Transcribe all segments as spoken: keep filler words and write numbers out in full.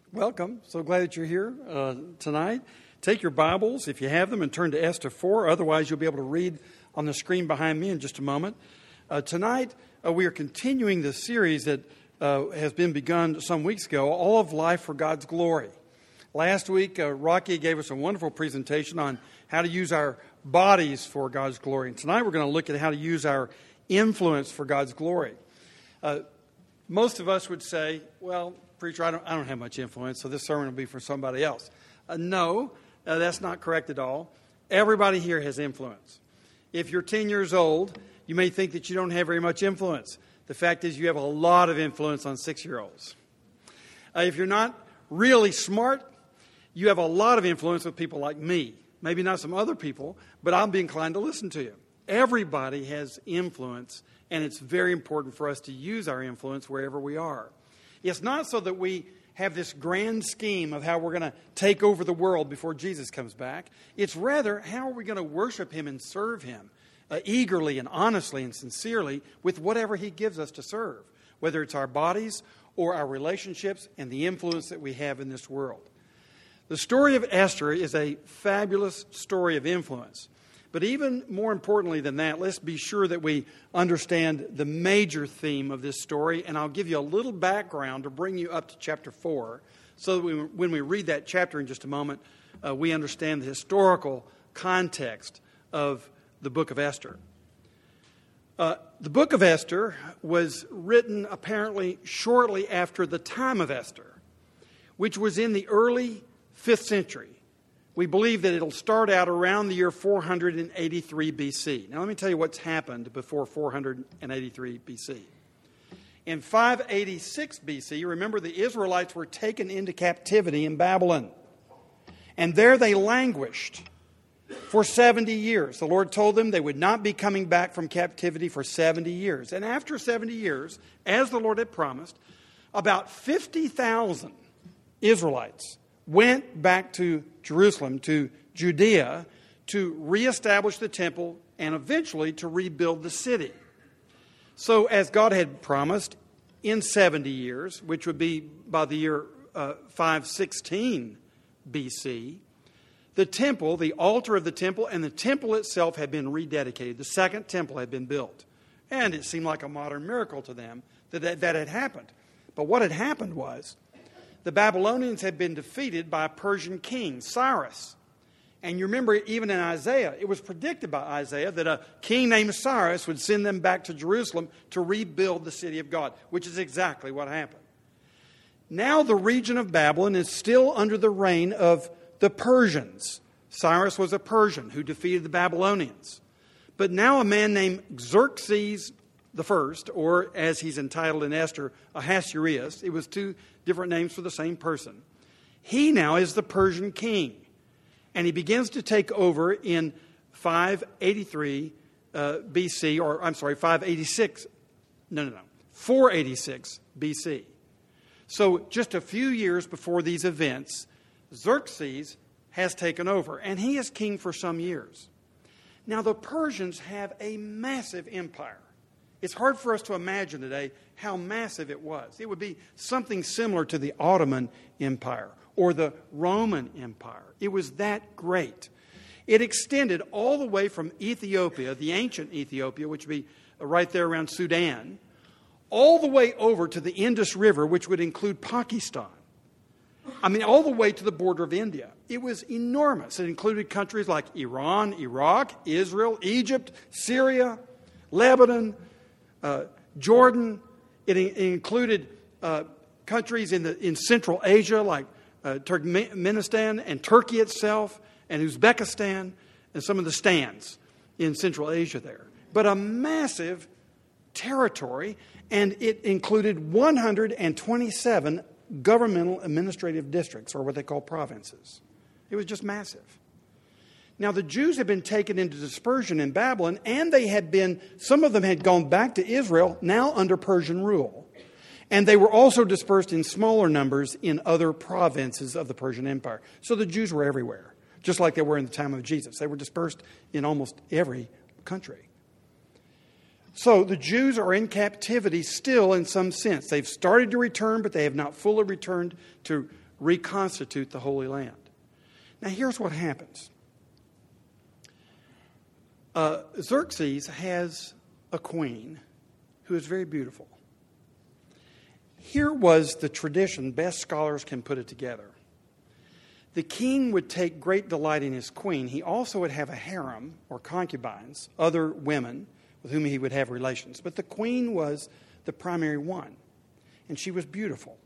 Welcome. So glad that you're here uh, tonight. Take your Bibles, if you have them, and turn to Esther four. Otherwise, you'll be able to read on the screen behind me in just a moment. Uh, tonight, uh, we are continuing the series that uh, has been begun some weeks ago, All of Life for God's Glory. Last week, uh, Rocky gave us a wonderful presentation on how to use our bodies for God's glory. And tonight, we're going to look at how to use our influence for God's glory. Uh, most of us would say, well, preacher, I don't, I don't have much influence, so this sermon will be for somebody else. Uh, no, uh, that's not correct at all. Everybody here has influence. If you're ten years old, you may think that you don't have very much influence. The fact is you have a lot of influence on six-year-olds. Uh, if you're not really smart, you have a lot of influence with people like me. Maybe not some other people, but I'll be inclined to listen to you. Everybody has influence, and it's very important for us to use our influence wherever we are. It's not so that we have this grand scheme of how we're going to take over the world before Jesus comes back. It's rather, how are we going to worship Him and serve Him uh, eagerly and honestly and sincerely with whatever He gives us to serve, whether it's our bodies or our relationships and the influence that we have in this world. The story of Esther is a fabulous story of influence. But even more importantly than that, let's be sure that we understand the major theme of this story. And I'll give you a little background to bring you up to chapter four, so that we, when we read that chapter in just a moment, uh, we understand the historical context of the book of Esther. Uh, the book of Esther was written apparently shortly after the time of Esther, which was in the early fifth century. We believe that it'll start out around the year four hundred eighty-three B C. Now, let me tell you what's happened before four hundred eighty-three B C. In five eighty-six B C, remember the Israelites were taken into captivity in Babylon. And there they languished for seventy years. The Lord told them they would not be coming back from captivity for seventy years. And after seventy years, as the Lord had promised, about fifty thousand Israelites went back to Jerusalem, to Judea, to reestablish the temple and eventually to rebuild the city. So as God had promised, in seventy years, which would be by the year uh, five sixteen B C, the temple, the altar of the temple, and the temple itself had been rededicated. The second temple had been built. And it seemed like a modern miracle to them that that, that had happened. But what had happened was, the Babylonians had been defeated by a Persian king, Cyrus. And you remember, even in Isaiah, it was predicted by Isaiah that a king named Cyrus would send them back to Jerusalem to rebuild the city of God, which is exactly what happened. Now the region of Babylon is still under the reign of the Persians. Cyrus was a Persian who defeated the Babylonians. But now a man named Xerxes the First, or as he's entitled in Esther, Ahasuerus, it was two different names for the same person. He now is the Persian king. And he begins to take over in five eighty-three uh, B C, or I'm sorry, five eighty-six, no, no, no, four eighty-six B C. So just a few years before these events, Xerxes has taken over, and he is king for some years. Now the Persians have a massive empire. It's hard for us to imagine today how massive it was. It would be something similar to the Ottoman Empire or the Roman Empire. It was that great. It extended all the way from Ethiopia, the ancient Ethiopia, which would be right there around Sudan, all the way over to the Indus River, which would include Pakistan. I mean, all the way to the border of India. It was enormous. It included countries like Iran, Iraq, Israel, Egypt, Syria, Lebanon, Uh, Jordan. It, in, it included uh, countries in the in Central Asia like uh, Turkmenistan and Turkey itself and Uzbekistan and some of the stands in Central Asia there. But a massive territory, and it included one hundred twenty-seven governmental administrative districts, or what they call provinces. It was just massive. Now, the Jews had been taken into dispersion in Babylon, and they had been, some of them had gone back to Israel, now under Persian rule. And they were also dispersed in smaller numbers in other provinces of the Persian Empire. So the Jews were everywhere, just like they were in the time of Jesus. They were dispersed in almost every country. So the Jews are in captivity still in some sense. They've started to return, but they have not fully returned to reconstitute the Holy Land. Now, here's what happens. Uh, Xerxes has a queen who is very beautiful. Here was the tradition, best scholars can put it together. The king would take great delight in his queen. He also would have a harem, or concubines, other women with whom he would have relations. But the queen was the primary one, and she was beautiful.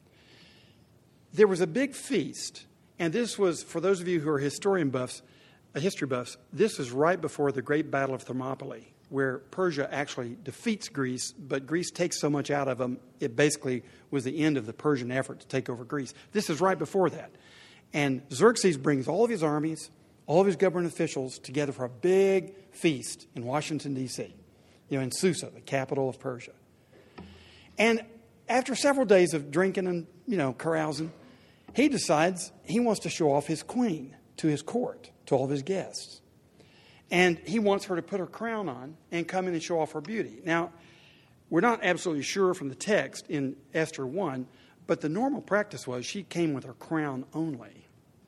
There was a big feast, and this was, for those of you who are historian buffs, uh, history buffs, this is right before the Great Battle of Thermopylae, where Persia actually defeats Greece, but Greece takes so much out of them, it basically was the end of the Persian effort to take over Greece. This is right before that. And Xerxes brings all of his armies, all of his government officials together for a big feast in Washington, D C, you know, in Susa, the capital of Persia. And after several days of drinking and, you know, carousing, he decides he wants to show off his queen to his court, to all of his guests. And he wants her to put her crown on and come in and show off her beauty. Now, we're not absolutely sure from the text in Esther one, but the normal practice was she came with her crown only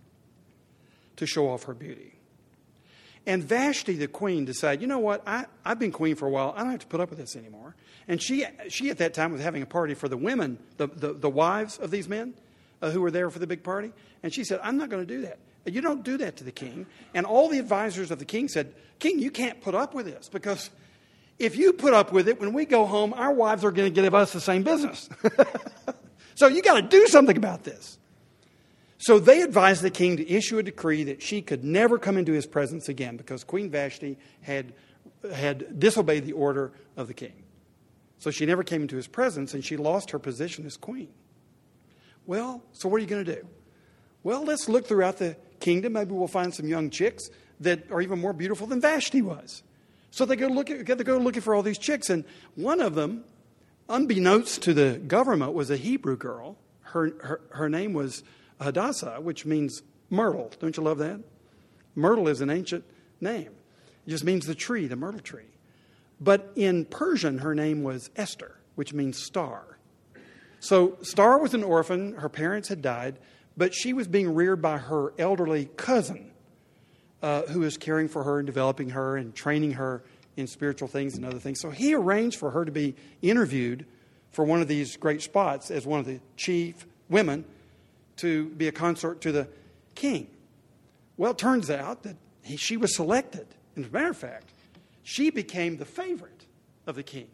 to show off her beauty. And Vashti, the queen, decided, you know what, I, I've been queen for a while. I don't have to put up with this anymore. And she, she at that time, was having a party for the women, the, the, the wives of these men uh, who were there for the big party. And she said, I'm not going to do that. You don't do that to the king. And all the advisors of the king said, King, you can't put up with this, because if you put up with it, when we go home, our wives are going to give us the same business. So you got to do something about this. So they advised the king to issue a decree that she could never come into his presence again, because Queen Vashti had, had disobeyed the order of the king. So she never came into his presence, and she lost her position as queen. Well, so what are you going to do? Well, let's look throughout the kingdom. Maybe we'll find some young chicks that are even more beautiful than Vashti was. So they go look at, they go looking for all these chicks, and one of them, unbeknownst to the government, was a Hebrew girl. Her her, her name was Hadassah, which means myrtle. Don't you love that? Myrtle is an ancient name. It just means the tree, the myrtle tree. But in Persian, her name was Esther, which means star. So Star was an orphan. Her parents had died, but she was being reared by her elderly cousin, uh, who was caring for her and developing her and training her in spiritual things and other things. So he arranged for her to be interviewed for one of these great spots as one of the chief women to be a consort to the king. Well, it turns out that he, she was selected. And as a matter of fact, she became the favorite of the king.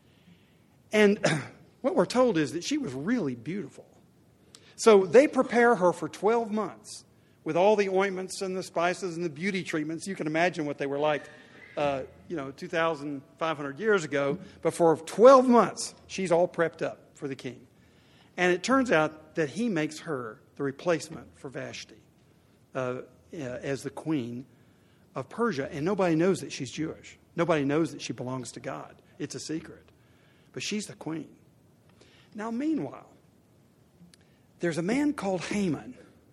And what we're told is that she was really beautiful. So they prepare her for twelve months with all the ointments and the spices and the beauty treatments. You can imagine what they were like, uh, you know, two thousand five hundred years ago. But for twelve months, she's all prepped up for the king. And it turns out that he makes her the replacement for Vashti uh, as the queen of Persia. And nobody knows that she's Jewish. Nobody knows that she belongs to God. It's a secret. But she's the queen. Now, meanwhile, there's a man called Haman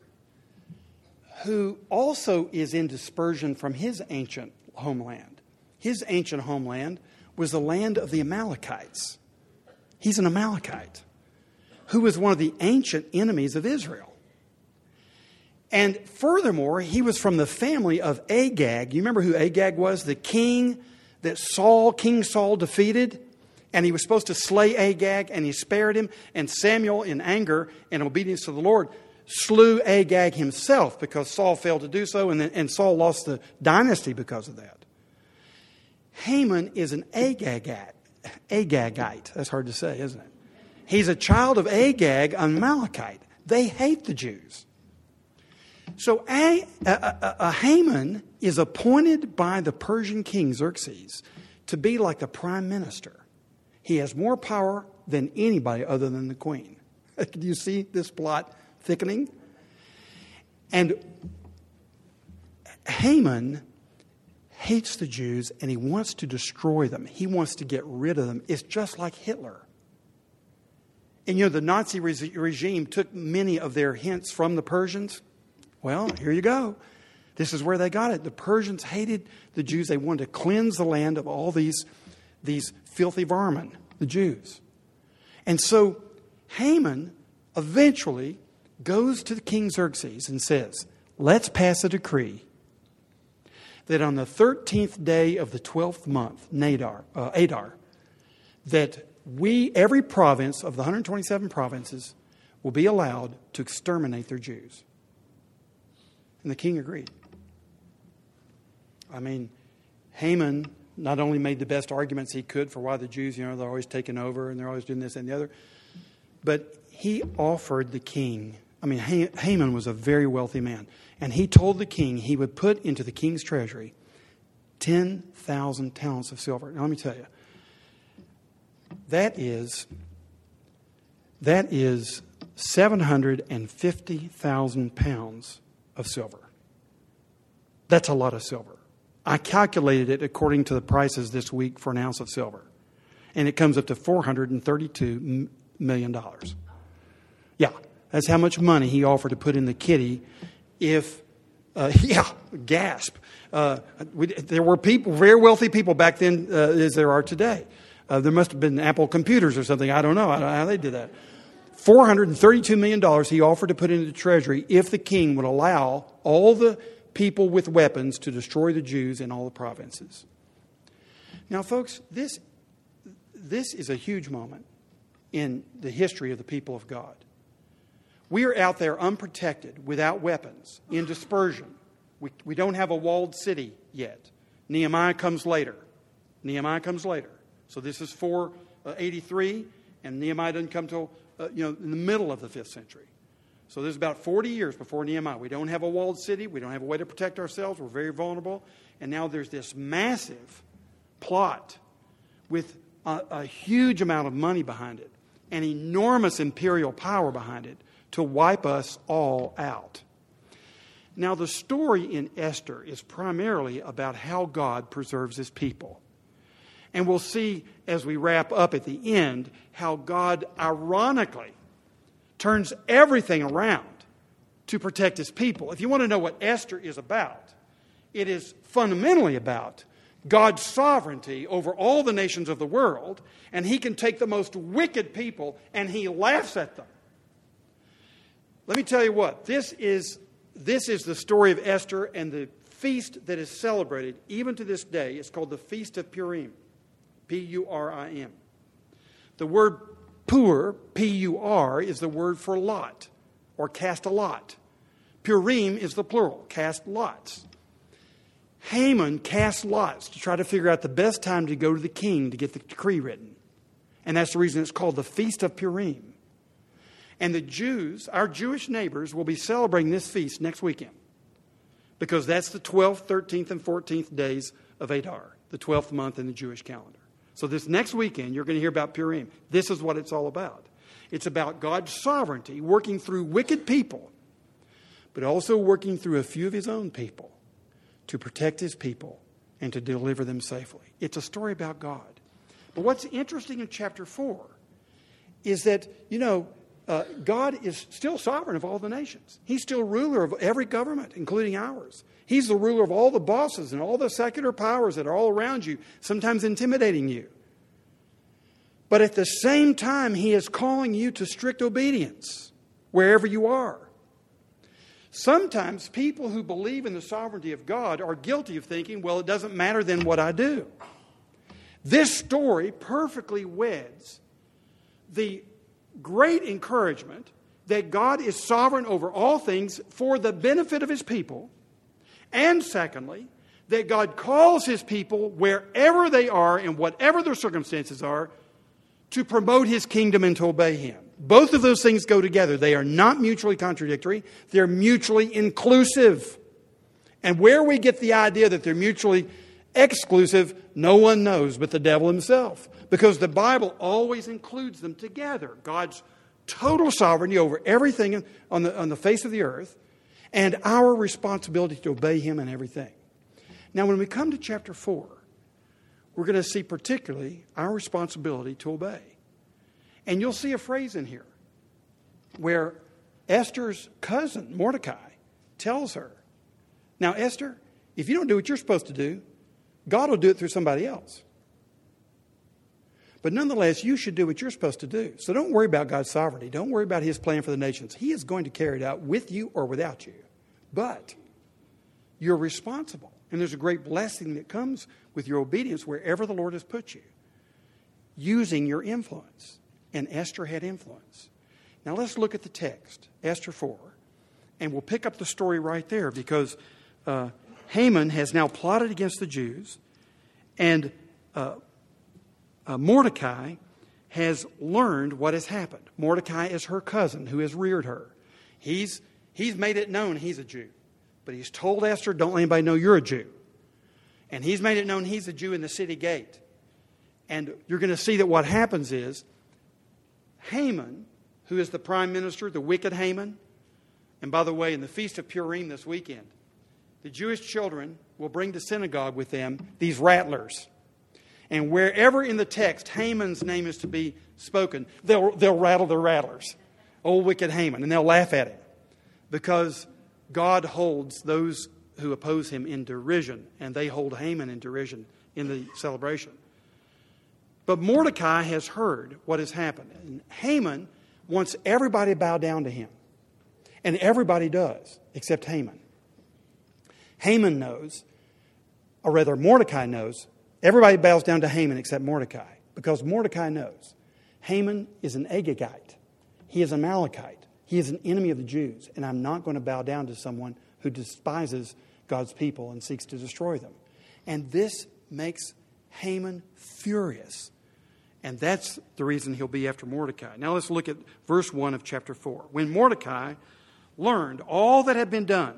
who also is in dispersion from his ancient homeland. His ancient homeland was the land of the Amalekites. He's an Amalekite who was one of the ancient enemies of Israel. And furthermore, he was from the family of Agag. You remember who Agag was? The king that Saul, King Saul defeated. And he was supposed to slay Agag, and he spared him. And Samuel, in anger and obedience to the Lord, slew Agag himself because Saul failed to do so, and, then, and Saul lost the dynasty because of that. Haman is an Agagite. Agagite. That's hard to say, isn't it? He's a child of Agag, an Amalekite. They hate the Jews. So a, a, a, a Haman is appointed by the Persian king Xerxes to be like the prime minister. He has more power than anybody other than the queen. Do you see this plot thickening? And Haman hates the Jews, and he wants to destroy them. He wants to get rid of them. It's just like Hitler. And you know, the Nazi re- regime took many of their hints from the Persians. Well, here you go. This is where they got it. The Persians hated the Jews. They wanted to cleanse the land of all these, these filthy vermin, the Jews. And so Haman eventually goes to the King Xerxes and says, let's pass a decree that on the thirteenth day of the twelfth month, Nadar, uh, Adar, that we, every province of the one hundred twenty-seven provinces, will be allowed to exterminate their Jews. And the king agreed. I mean, Haman not only made the best arguments he could for why the Jews, you know, they're always taking over and they're always doing this and the other, but he offered the king, I mean, Haman was a very wealthy man, and he told the king he would put into the king's treasury ten thousand talents of silver. Now, let me tell you, that is, that is seven hundred fifty thousand pounds of silver. That's a lot of silver. I calculated it according to the prices this week for an ounce of silver, and it comes up to four hundred thirty-two million dollars. Yeah, that's how much money he offered to put in the kitty if, uh, yeah, gasp. Uh, we, there were people, very wealthy people back then uh, as there are today. Uh, there must have been Apple computers or something. I don't know. I don't know how they did that. four hundred thirty-two million dollars he offered to put into the treasury if the king would allow all the people with weapons to destroy the Jews in all the provinces. Now, folks, this, this is a huge moment in the history of the people of God. We are out there unprotected, without weapons, in dispersion. We, we don't have a walled city yet. Nehemiah comes later. Nehemiah comes later. So this is four eighty-three, and Nehemiah doesn't come till uh, you know in the middle of the fifth century. So there's about forty years before Nehemiah. We don't have a walled city. We don't have a way to protect ourselves. We're very vulnerable. And now there's this massive plot with a, a huge amount of money behind it, and enormous imperial power behind it, to wipe us all out. Now, the story in Esther is primarily about how God preserves his people. And we'll see as we wrap up at the end how God ironically turns everything around to protect his people. If you want to know what Esther is about, it is fundamentally about God's sovereignty over all the nations of the world, and he can take the most wicked people and he laughs at them. Let me tell you what, this is, this is the story of Esther, and the feast that is celebrated even to this day is called the Feast of Purim, P U R I M. The word Pur, P U R, is the word for lot, or cast a lot. Purim is the plural, cast lots. Haman cast lots to try to figure out the best time to go to the king to get the decree written. And that's the reason it's called the Feast of Purim. And the Jews, our Jewish neighbors, will be celebrating this feast next weekend, because that's the twelfth, thirteenth, and fourteenth days of Adar, the twelfth month in the Jewish calendar. So this next weekend, you're going to hear about Purim. This is what it's all about. It's about God's sovereignty working through wicked people, but also working through a few of his own people to protect his people and to deliver them safely. It's a story about God. But what's interesting in chapter four is that, you know, Uh, God is still sovereign of all the nations. He's still ruler of every government, including ours. He's the ruler of all the bosses and all the secular powers that are all around you, sometimes intimidating you. But at the same time, he is calling you to strict obedience wherever you are. Sometimes people who believe in the sovereignty of God are guilty of thinking, well, it doesn't matter then what I do. This story perfectly weds the great encouragement that God is sovereign over all things for the benefit of his people. And secondly, that God calls his people wherever they are and whatever their circumstances are to promote his kingdom and to obey him. Both of those things go together. They are not mutually contradictory. They're mutually inclusive. And where we get the idea that they're mutually exclusive, no one knows but the devil himself. Because the Bible always includes them together. God's total sovereignty over everything on the, on the face of the earth, and our responsibility to obey him in everything. Now, when we come to chapter four, we're going to see particularly our responsibility to obey. And you'll see a phrase in here where Esther's cousin, Mordecai, tells her, now, Esther, if you don't do what you're supposed to do, God will do it through somebody else. But nonetheless, you should do what you're supposed to do. So don't worry about God's sovereignty. Don't worry about his plan for the nations. He is going to carry it out with you or without you. But you're responsible. And there's a great blessing that comes with your obedience wherever the Lord has put you, using your influence. And Esther had influence. Now let's look at the text, Esther four. And we'll pick up the story right there because uh, Haman has now plotted against the Jews. And uh, uh, Mordecai has learned what has happened. Mordecai is her cousin who has reared her. He's, he's made it known he's a Jew. But he's told Esther, don't let anybody know you're a Jew. And he's made it known he's a Jew in the city gate. And you're going to see that what happens is Haman, who is the prime minister, the wicked Haman, and by the way, in the Feast of Purim this weekend, the Jewish children will bring to synagogue with them these rattlers. And wherever in the text Haman's name is to be spoken, they'll, they'll rattle their rattlers. Old wicked Haman. And they'll laugh at him. Because God holds those who oppose him in derision. And they hold Haman in derision in the celebration. But Mordecai has heard what has happened. And Haman wants everybody to bow down to him. And everybody does, except Haman. Haman knows, or rather Mordecai knows, everybody bows down to Haman except Mordecai. Because Mordecai knows Haman is an Agagite. He is a Amalekite. He is an enemy of the Jews. And I'm not going to bow down to someone who despises God's people and seeks to destroy them. And this makes Haman furious. And that's the reason he'll be after Mordecai. Now let's look at verse one of chapter four. When Mordecai learned all that had been done,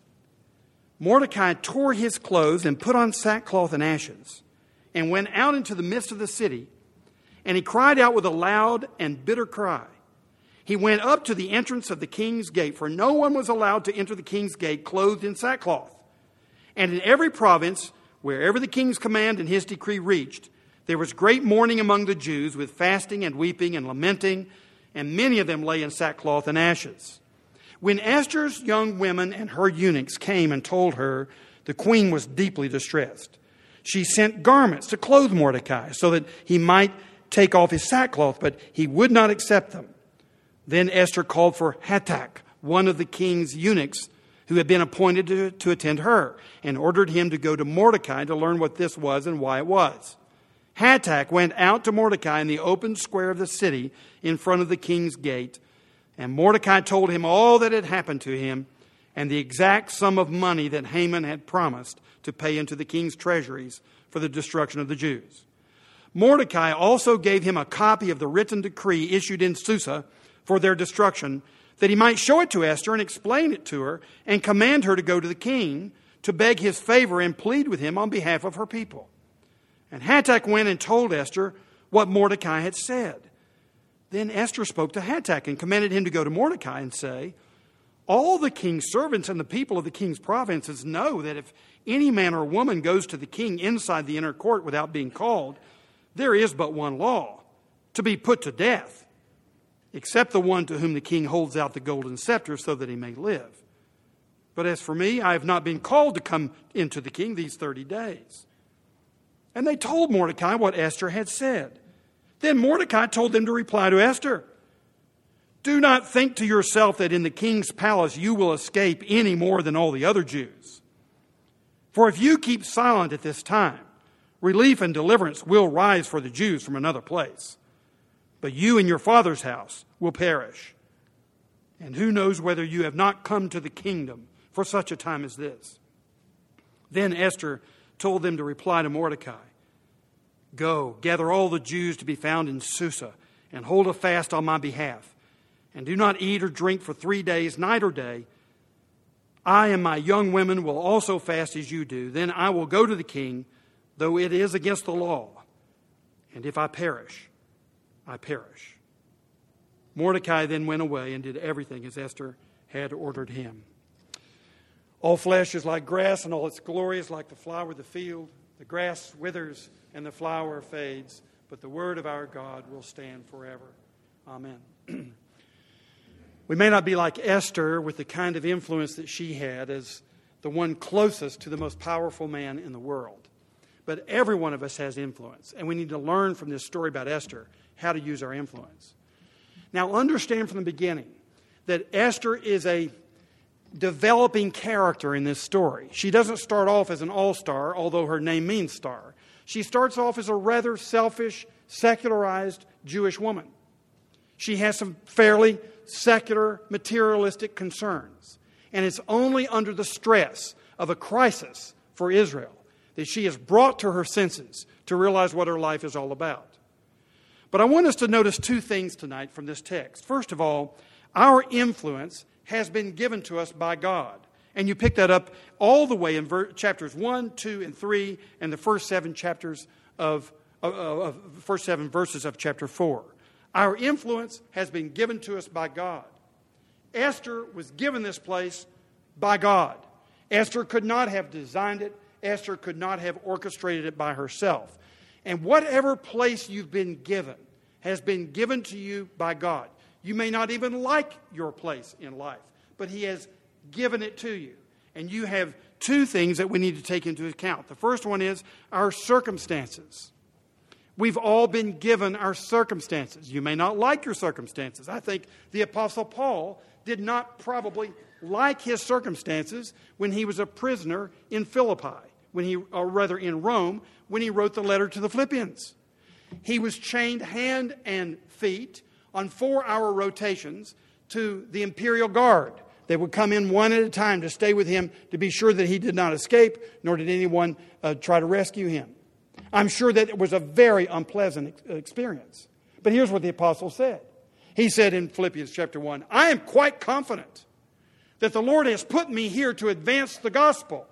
Mordecai tore his clothes and put on sackcloth and ashes and went out into the midst of the city. And he cried out with a loud and bitter cry. He went up to the entrance of the king's gate, for no one was allowed to enter the king's gate clothed in sackcloth. And in every province, wherever the king's command and his decree reached, there was great mourning among the Jews with fasting and weeping and lamenting, and many of them lay in sackcloth and ashes. When Esther's young women and her eunuchs came and told her the queen was deeply distressed, she sent garments to clothe Mordecai so that he might take off his sackcloth, but he would not accept them. Then Esther called for Hattak, one of the king's eunuchs who had been appointed to, to attend her, and ordered him to go to Mordecai to learn what this was and why it was. Hattak went out to Mordecai in the open square of the city in front of the king's gate, and Mordecai told him all that had happened to him and the exact sum of money that Haman had promised to pay into the king's treasuries for the destruction of the Jews. Mordecai also gave him a copy of the written decree issued in Susa for their destruction, that he might show it to Esther and explain it to her and command her to go to the king to beg his favor and plead with him on behalf of her people. And Hattak went and told Esther what Mordecai had said. Then Esther spoke to Hattak and commanded him to go to Mordecai and say, all the king's servants and the people of the king's provinces know that if any man or woman goes to the king inside the inner court without being called, there is but one law, to be put to death, except the one to whom the king holds out the golden scepter so that he may live. But as for me, I have not been called to come into the king these thirty days. And they told Mordecai what Esther had said. Then Mordecai told them to reply to Esther, do not think to yourself that in the king's palace you will escape any more than all the other Jews. For if you keep silent at this time, relief and deliverance will rise for the Jews from another place. But you and your father's house will perish. And who knows whether you have not come to the kingdom for such a time as this. Then Esther told them to reply to Mordecai, go, gather all the Jews to be found in Susa, and hold a fast on my behalf. And do not eat or drink for three days, night or day. I and my young women will also fast as you do. Then I will go to the king, though it is against the law. And if I perish, I perish. Mordecai then went away and did everything as Esther had ordered him. All flesh is like grass, and all its glory is like the flower of the field. The grass withers and the flower fades, but the word of our God will stand forever. Amen. We may not be like Esther with the kind of influence that she had as the one closest to the most powerful man in the world. but every one of us has influence. And we need to learn from this story about Esther how to use our influence. Now, understand from the beginning that Esther is a developing character in this story. She doesn't start off as an all-star, although her name means star. She starts off as a rather selfish, secularized Jewish woman. She has some fairly secular, materialistic concerns. And it's only under the stress of a crisis for Israel that she is brought to her senses to realize what her life is all about. But I want us to notice two things tonight from this text. First of all, our influence has been given to us by God. And you pick that up all the way in ver- chapters one, two, and three, and the first seven chapters of, of, of first seven verses of chapter four. Our influence has been given to us by God. Esther was given this place by God. Esther could not have designed it. Esther could not have orchestrated it by herself. And whatever place you've been given has been given to you by God. You may not even like your place in life, but He has given it to you. And you have two things that we need to take into account. The first one is our circumstances. We've all been given our circumstances. You may not like your circumstances. I think the Apostle Paul did not probably like his circumstances when he was a prisoner in Philippi, when he, or rather in Rome, when he wrote the letter to the Philippians. He was chained hand and feet on four-hour rotations to the imperial guard. They would come in one at a time to stay with him to be sure that he did not escape, nor did anyone uh, try to rescue him. I'm sure that it was a very unpleasant ex- experience. But here's what the apostle said. He said in Philippians chapter one, I am quite confident that the Lord has put me here to advance the gospel.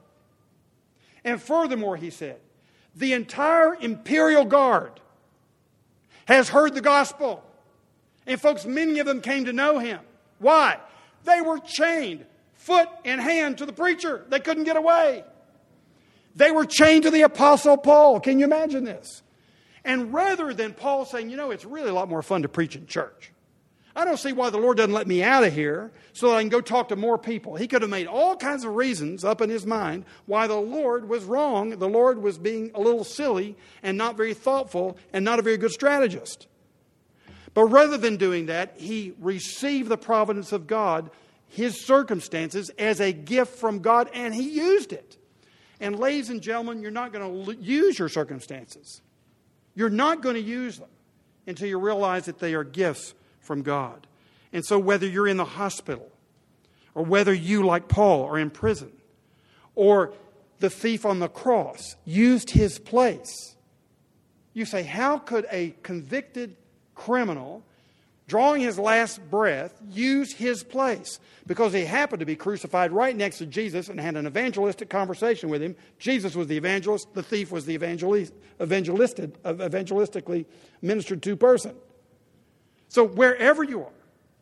And furthermore, he said, the entire imperial guard has heard the gospel. And folks, many of them came to know him. Why? They were chained foot and hand to the preacher. They couldn't get away. They were chained to the Apostle Paul. Can you imagine this? And rather than Paul saying, you know, it's really a lot more fun to preach in church. I don't see why the Lord doesn't let me out of here so that I can go talk to more people. He could have made all kinds of reasons up in his mind why the Lord was wrong. The Lord was being a little silly and not very thoughtful and not a very good strategist. But rather than doing that, he received the providence of God, his circumstances, as a gift from God, and he used it. And ladies and gentlemen, you're not going to use your circumstances. You're not going to use them until you realize that they are gifts from God. And so whether you're in the hospital, or whether you, like Paul, are in prison, or the thief on the cross used his place, you say, how could a convicted criminal, drawing his last breath, use his place? Because he happened to be crucified right next to Jesus and had an evangelistic conversation with him. Jesus was the evangelist. The thief was the evangelist, evangelisted, evangelistically ministered to person. So wherever you are,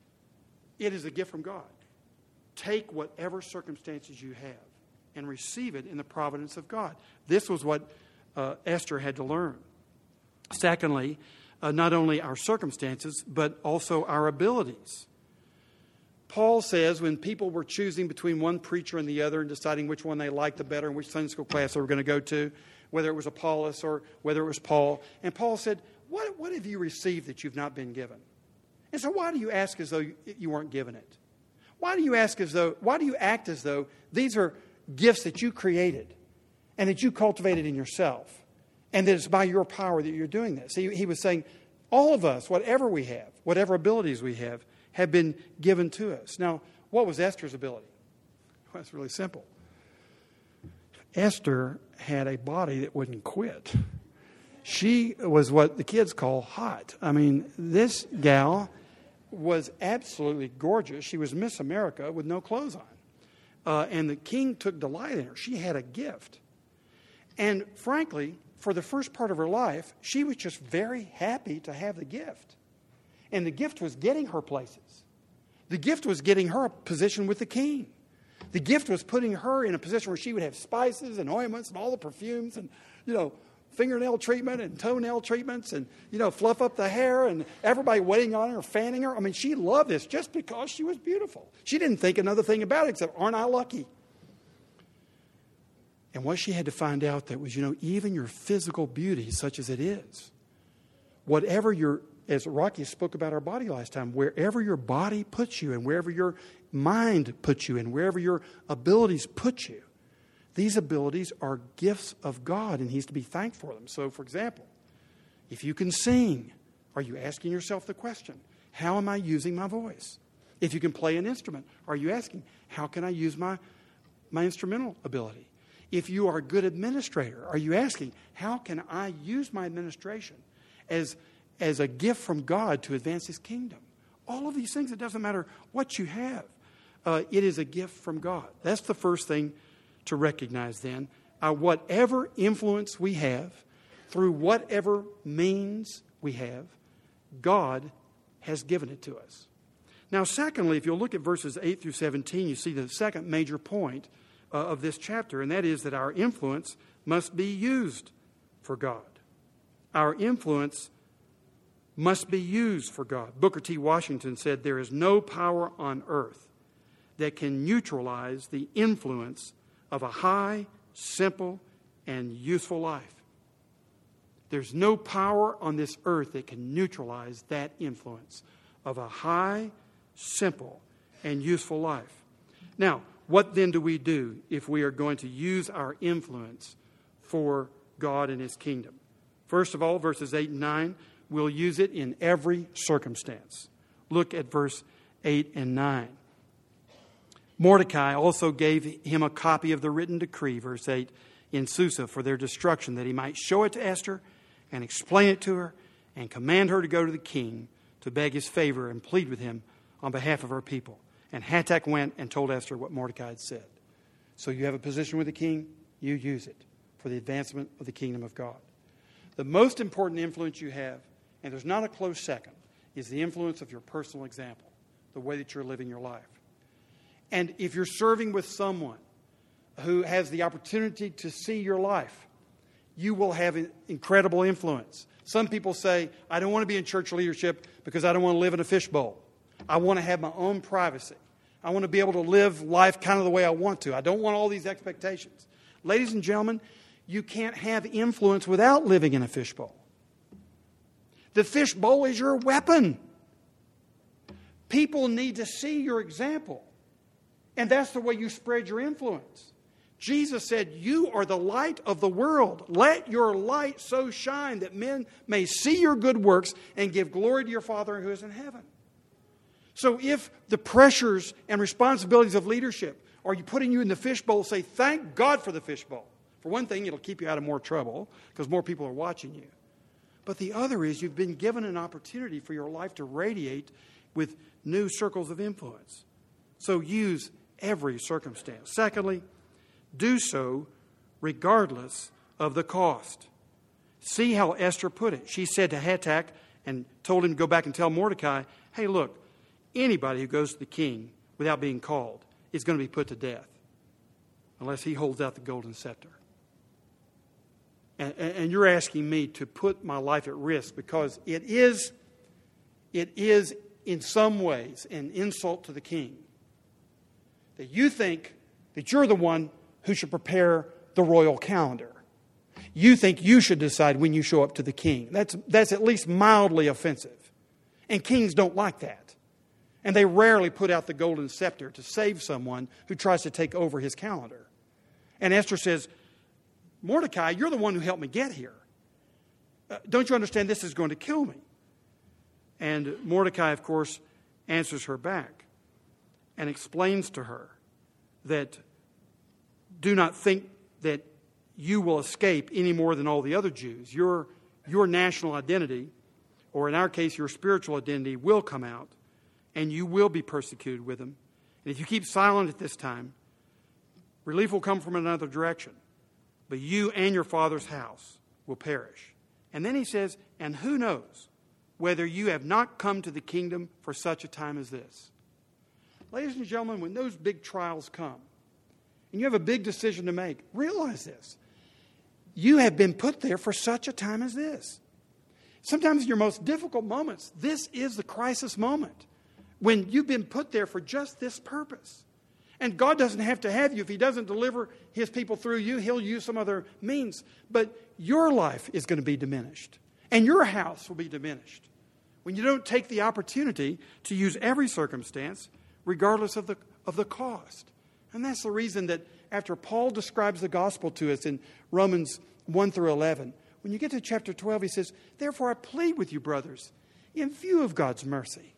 it is a gift from God. Take whatever circumstances you have and receive it in the providence of God. This was what uh, Esther had to learn. Secondly, Uh, not only our circumstances, but also our abilities. Paul says when people were choosing between one preacher and the other and deciding which one they liked the better and which Sunday school class they were going to go to, whether it was Apollos or whether it was Paul, and Paul said, what, what have you received that you've not been given? And so why do you ask as though you, you weren't given it? Why do you ask as though, why do you act as though these are gifts that you created and that you cultivated in yourself? And that it's by your power that you're doing this. He, he was saying, all of us, whatever we have, whatever abilities we have, have been given to us. Now, what was Esther's ability? Well, it's really simple. Esther had a body that wouldn't quit. She was what the kids call hot. I mean, this gal was absolutely gorgeous. She was Miss America with no clothes on. Uh, and the king took delight in her. She had a gift. And frankly, for the first part of her life, she was just very happy to have the gift. And the gift was getting her places. The gift was getting her a position with the king. The gift was putting her in a position where she would have spices and ointments and all the perfumes and, you know, fingernail treatment and toenail treatments and, you know, fluff up the hair and everybody waiting on her, fanning her. I mean, she loved this just because she was beautiful. She didn't think another thing about it except, aren't I lucky? And what she had to find out that was, you know, even your physical beauty, such as it is, whatever your, as Rocky spoke about our body last time, wherever your body puts you and wherever your mind puts you and wherever your abilities put you, these abilities are gifts of God, and He's to be thanked for them. So, for example, if you can sing, are you asking yourself the question, how am I using my voice? If you can play an instrument, are you asking, how can I use my, my instrumental ability? If you are a good administrator, are you asking, how can I use my administration as, as a gift from God to advance His kingdom? All of these things, it doesn't matter what you have. Uh, it is a gift from God. That's the first thing to recognize then. Uh, whatever influence we have, through whatever means we have, God has given it to us. Now, secondly, if you'll look at verses eight through seventeen, you see the second major point uh, of this chapter, and that is that our influence must be used for God. Our influence must be used for God. Booker T. Washington said, "There is no power on earth that can neutralize the influence of a high, simple, and useful life." There's no power on this earth that can neutralize that influence of a high, simple, and useful life. Now, what then do we do if we are going to use our influence for God and His kingdom? First of all, verses eight and nine, we'll use it in every circumstance. Look at verse eight and nine. Mordecai also gave him a copy of the written decree, verse eight, in Susa for their destruction, that he might show it to Esther and explain it to her and command her to go to the king to beg his favor and plead with him on behalf of her people. And Hatak went and told Esther what Mordecai had said. So you have a position with the king, you use it for the advancement of the kingdom of God. The most important influence you have, and there's not a close second, is the influence of your personal example, the way that you're living your life. And if you're serving with someone who has the opportunity to see your life, you will have incredible influence. Some people say, I don't want to be in church leadership because I don't want to live in a fishbowl. I want to have my own privacy. I want to be able to live life kind of the way I want to. I don't want all these expectations. Ladies and gentlemen, you can't have influence without living in a fishbowl. The fishbowl is your weapon. People need to see your example. And that's the way you spread your influence. Jesus said, you are the light of the world. Let your light so shine that men may see your good works and give glory to your Father who is in heaven. So if the pressures and responsibilities of leadership are you putting you in the fishbowl, say, thank God for the fishbowl. For one thing, it'll keep you out of more trouble because more people are watching you. But the other is you've been given an opportunity for your life to radiate with new circles of influence. So use every circumstance. Secondly, do so regardless of the cost. See how Esther put it. She said to Hatak and told him to go back and tell Mordecai, hey, look, anybody who goes to the king without being called is going to be put to death unless he holds out the golden scepter. And, and you're asking me to put my life at risk because it is, it is in some ways an insult to the king that you think that you're the one who should prepare the royal calendar. You think you should decide when you show up to the king. That's, that's at least mildly offensive. And kings don't like that. And they rarely put out the golden scepter to save someone who tries to take over his calendar. And Esther says, Mordecai, you're the one who helped me get here. Uh, don't you understand this is going to kill me? And Mordecai, of course, answers her back and explains to her that do not think that you will escape any more than all the other Jews. Your, your national identity, or in our case, your spiritual identity, will come out, and you will be persecuted with them. And if you keep silent at this time, relief will come from another direction. But you and your father's house will perish. And then he says, and who knows whether you have not come to the kingdom for such a time as this. Ladies and gentlemen, when those big trials come, and you have a big decision to make, realize this. You have been put there for such a time as this. Sometimes in your most difficult moments, this is the crisis moment when you've been put there for just this purpose. And God doesn't have to have you. If he doesn't deliver his people through you, he'll use some other means. But your life is going to be diminished. And your house will be diminished when you don't take the opportunity to use every circumstance, regardless of the, of the cost. And that's the reason that after Paul describes the gospel to us in Romans one through eleven, when you get to chapter twelve, he says, therefore I plead with you, brothers, in view of God's mercy,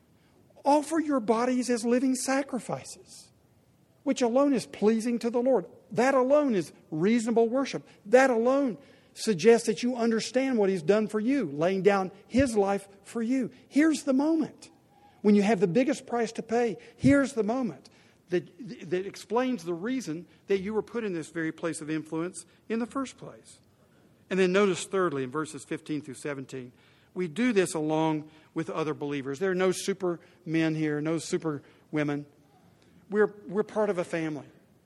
offer your bodies as living sacrifices, which alone is pleasing to the Lord. That alone is reasonable worship. That alone suggests that you understand what he's done for you, laying down his life for you. Here's the moment when you have the biggest price to pay. Here's the moment that, that explains the reason that you were put in this very place of influence in the first place. And then notice thirdly in verses fifteen through seventeen, we do this along with other believers. There are no super men here, no super women. We're, we're part of a family.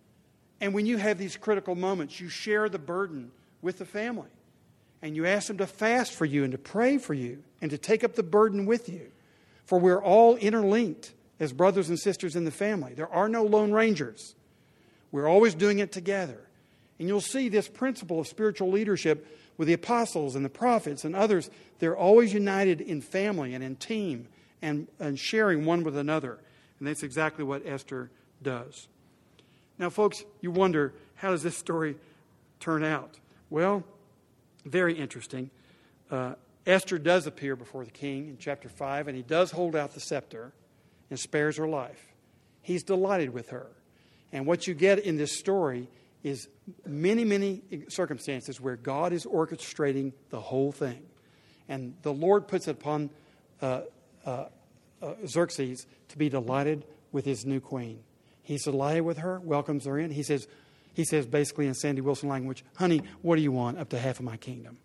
And when you have these critical moments, you share the burden with the family. And you ask them to fast for you and to pray for you and to take up the burden with you. For we're all interlinked as brothers and sisters in the family. There are no lone rangers. We're always doing it together. And you'll see this principle of spiritual leadership with the apostles and the prophets and others. They're always united in family and in team and, and sharing one with another. And that's exactly what Esther does. Now, folks, you wonder, how does this story turn out? Well, very interesting. Uh, Esther does appear before the king in chapter five, and he does hold out the scepter and spares her life. He's delighted with her. And what you get in this story is many, many circumstances where God is orchestrating the whole thing. And the Lord puts it upon uh, uh, uh, Xerxes to be delighted with his new queen. He's delighted with her, welcomes her in. He says, he says basically in Sandy Wilson language, honey, what do you want? Up to half of my kingdom.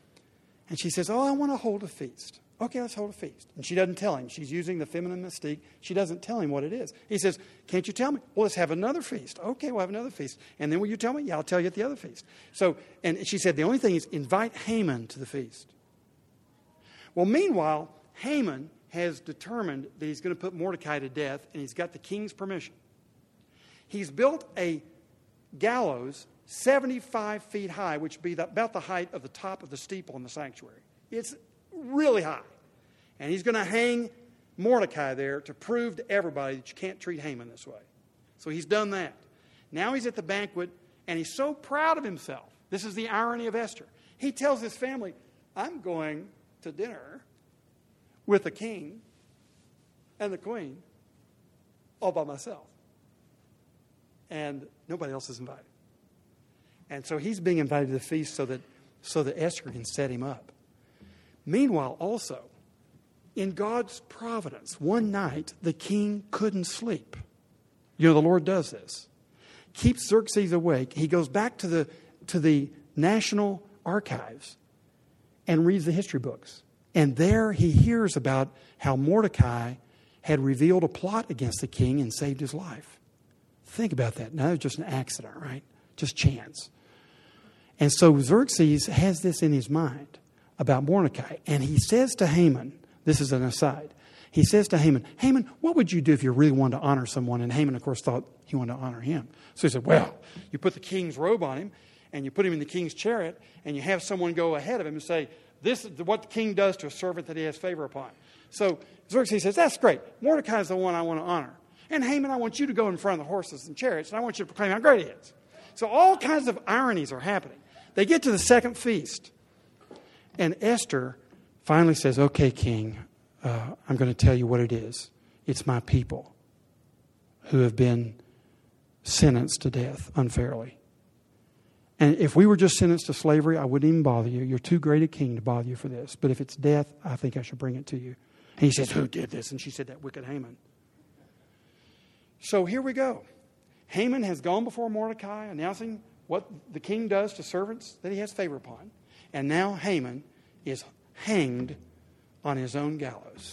And she says, oh, I want to hold a feast. Okay, let's hold a feast. And she doesn't tell him. She's using the feminine mystique. She doesn't tell him what it is. He says, can't you tell me? Well, let's have another feast. Okay, we'll have another feast. And then will you tell me? Yeah, I'll tell you at the other feast. So, and she said, the only thing is invite Haman to the feast. Well, meanwhile, Haman has determined that he's going to put Mordecai to death, and he's got the king's permission. He's built a gallows seventy-five feet high, which would be the, about the height of the top of the steeple in the sanctuary. It's really high. And he's going to hang Mordecai there to prove to everybody that you can't treat Haman this way. So he's done that. Now he's at the banquet, and he's so proud of himself. This is the irony of Esther. He tells his family, I'm going to dinner with the king and the queen all by myself. And nobody else is invited. And so he's being invited to the feast so that, so that Esther can set him up. Meanwhile, also, in God's providence, one night the king couldn't sleep. You know, the Lord does this. Keeps Xerxes awake. He goes back to the, to the National Archives and reads the history books. And there he hears about how Mordecai had revealed a plot against the king and saved his life. Think about that. Now, it was just an accident, right? Just chance. And so Xerxes has this in his mind about Mordecai. And he says to Haman, this is an aside, he says to Haman, Haman, what would you do if you really wanted to honor someone? And Haman, of course, thought he wanted to honor him. So he said, well, you put the king's robe on him, and you put him in the king's chariot, and you have someone go ahead of him and say, this is what the king does to a servant that he has favor upon. So Xerxes says, that's great. Mordecai is the one I want to honor. And Haman, I want you to go in front of the horses and chariots, and I want you to proclaim how great he is. So all kinds of ironies are happening. They get to the second feast. And Esther finally says, okay, king, uh, I'm going to tell you what it is. It's my people who have been sentenced to death unfairly. And if we were just sentenced to slavery, I wouldn't even bother you. You're too great a king to bother you for this. But if it's death, I think I should bring it to you. And he says, who did this? And she said, that wicked Haman. So here we go. Haman has gone before Mordecai announcing what the king does to servants that he has favor upon. And now Haman is hanged on his own gallows.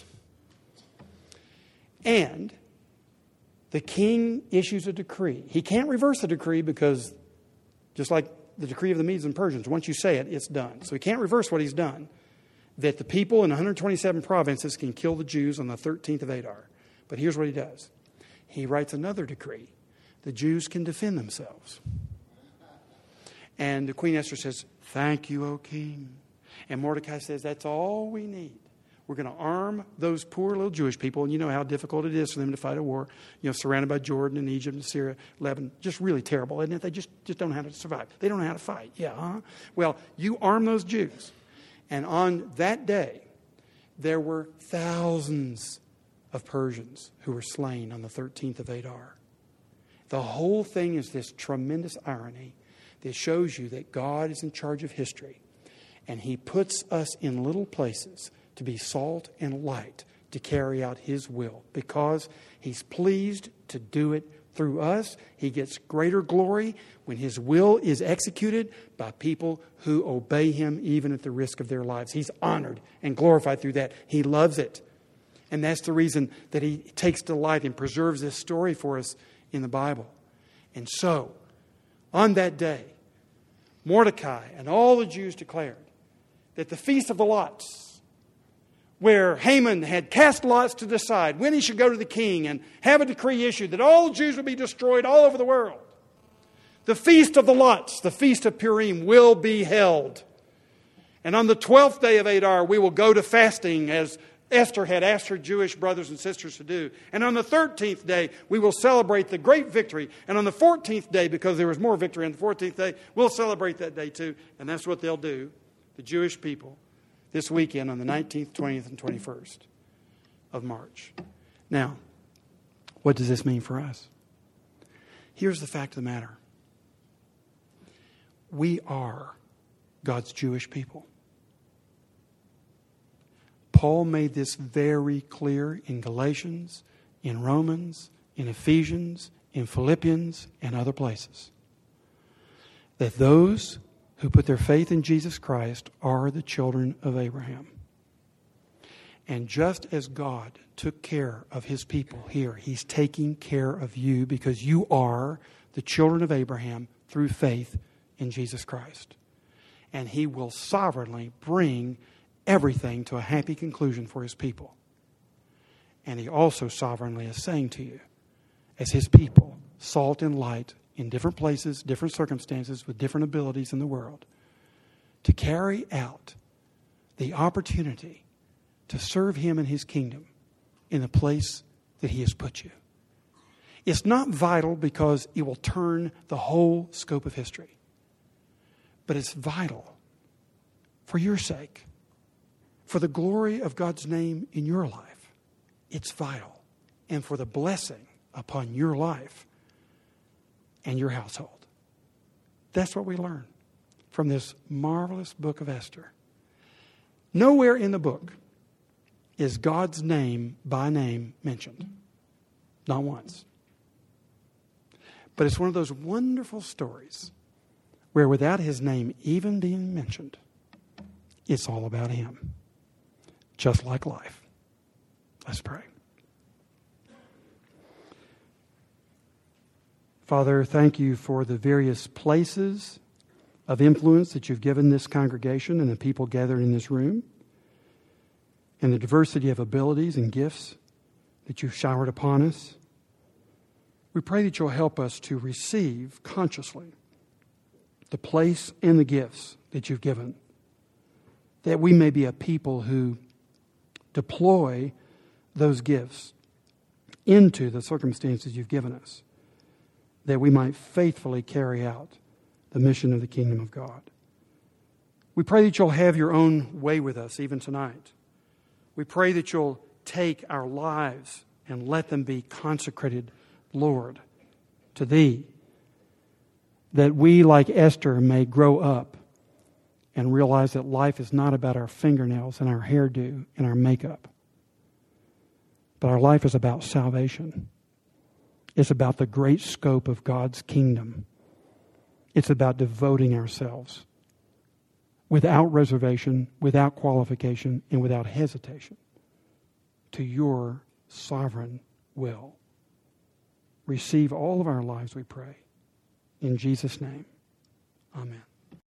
And the king issues a decree. He can't reverse the decree because just like the decree of the Medes and Persians, once you say it, it's done. So he can't reverse what he's done. That the people in one hundred twenty-seven provinces can kill the Jews on the thirteenth of Adar. But here's what he does. he writes another decree. The Jews can defend themselves. And the Queen Esther says, thank you, O king. And Mordecai says, that's all we need. We're going to arm those poor little Jewish people. And you know how difficult it is for them to fight a war. You know, surrounded by Jordan and Egypt and Syria, Lebanon. Just really terrible, isn't it? They just, just don't know how to survive. They don't know how to fight. Yeah, huh? Well, you arm those Jews. And on that day, there were thousands of Persians who were slain on the thirteenth of Adar. The whole thing is this tremendous irony that shows you that God is in charge of history. And He puts us in little places to be salt and light to carry out His will. Because He's pleased to do it through us. He gets greater glory when His will is executed by people who obey Him even at the risk of their lives. He's honored and glorified through that. He loves it. And that's the reason that He takes delight and preserves this story for us in the Bible. And so, on that day, Mordecai and all the Jews declared that the Feast of the Lots, where Haman had cast lots to decide when he should go to the king and have a decree issued that all the Jews would be destroyed all over the world. The Feast of the Lots, the Feast of Purim, will be held. And on the twelfth day of Adar, we will go to fasting as Esther had asked her Jewish brothers and sisters to do. And on the thirteenth day, we will celebrate the great victory. And on the fourteenth day, because there was more victory on the fourteenth day, we'll celebrate that day too. And that's what they'll do, the Jewish people, this weekend on the nineteenth, twentieth, and twenty-first of March. Now, what does this mean for us? Here's the fact of the matter. We are God's Jewish people. Paul made this very clear in Galatians, in Romans, in Ephesians, in Philippians, and other places. That those who put their faith in Jesus Christ are the children of Abraham. And just as God took care of His people here, He's taking care of you because you are the children of Abraham through faith in Jesus Christ. And He will sovereignly bring everything to a happy conclusion for His people. And He also sovereignly is saying to you, as His people, salt and light in different places, different circumstances, with different abilities in the world, to carry out the opportunity to serve Him and His kingdom in the place that He has put you. It's not vital because it will turn the whole scope of history. But it's vital for your sake. For the glory of God's name in your life, it's vital. And for the blessing upon your life and your household. That's what we learn from this marvelous book of Esther. Nowhere in the book is God's name by name mentioned. Not once. But it's one of those wonderful stories where without His name even being mentioned, it's all about Him. Just like life. Let's pray. Father, thank You for the various places of influence that You've given this congregation and the people gathered in this room, and the diversity of abilities and gifts that You've showered upon us. We pray that You'll help us to receive consciously the place and the gifts that You've given, that we may be a people who deploy those gifts into the circumstances You've given us, that we might faithfully carry out the mission of the kingdom of God. We pray that You'll have Your own way with us even tonight. We pray that You'll take our lives and let them be consecrated, Lord, to Thee, that we, like Esther, may grow up and realize that life is not about our fingernails and our hairdo and our makeup. But our life is about salvation. It's about the great scope of God's kingdom. It's about devoting ourselves without reservation, without qualification, and without hesitation to Your sovereign will. Receive all of our lives, we pray. In Jesus' name, amen.